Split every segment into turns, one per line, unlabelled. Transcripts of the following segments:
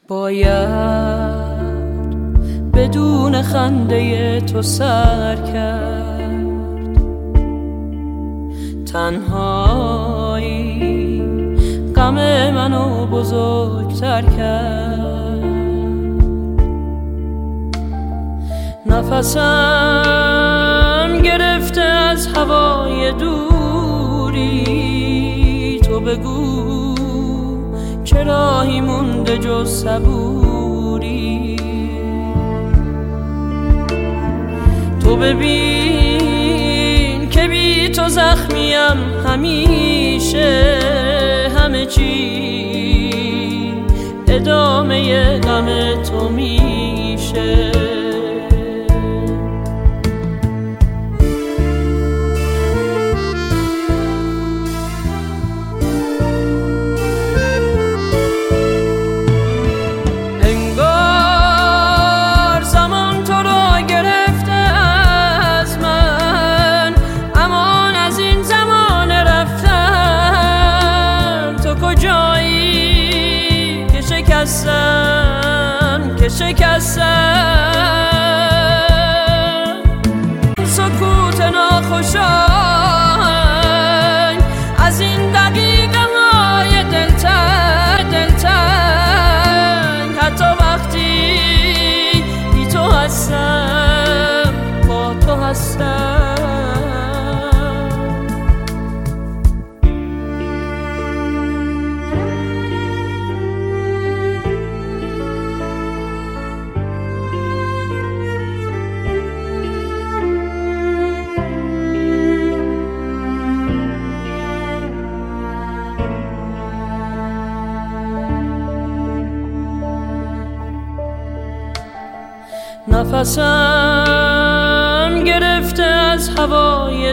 باید بدون خنده تو سر کرد، تنهایی غم منو بزرگتر کرد. نفسم گرفته از هوای دوری، تو بگو چه راهی مونده جز صبوری. تو ببین که بی تو زخمیم همیشه، همه چی ادامه غم تو میشه. که شکستم سکوت ناخوشای از این دقیقه های دلتنگ، حتی وقتی بی تو هستم با تو هستم. نفسم گرفته از هوای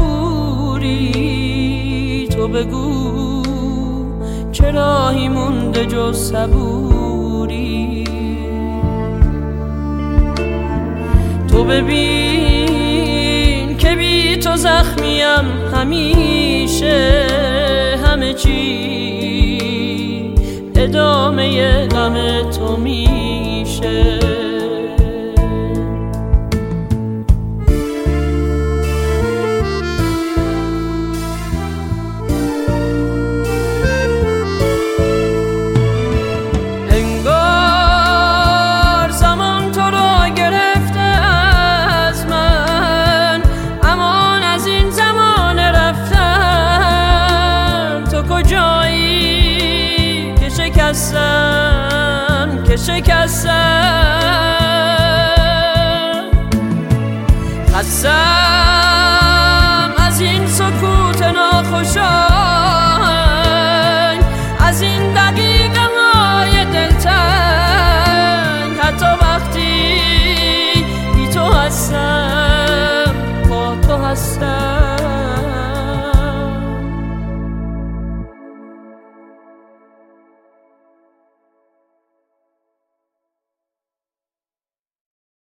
دوری، تو بگو چه راهی مونده جز صبوری. تو ببین که بی تو زخمیم همیشه، همه چی ادامه غم تو میشه. که شکستم خستم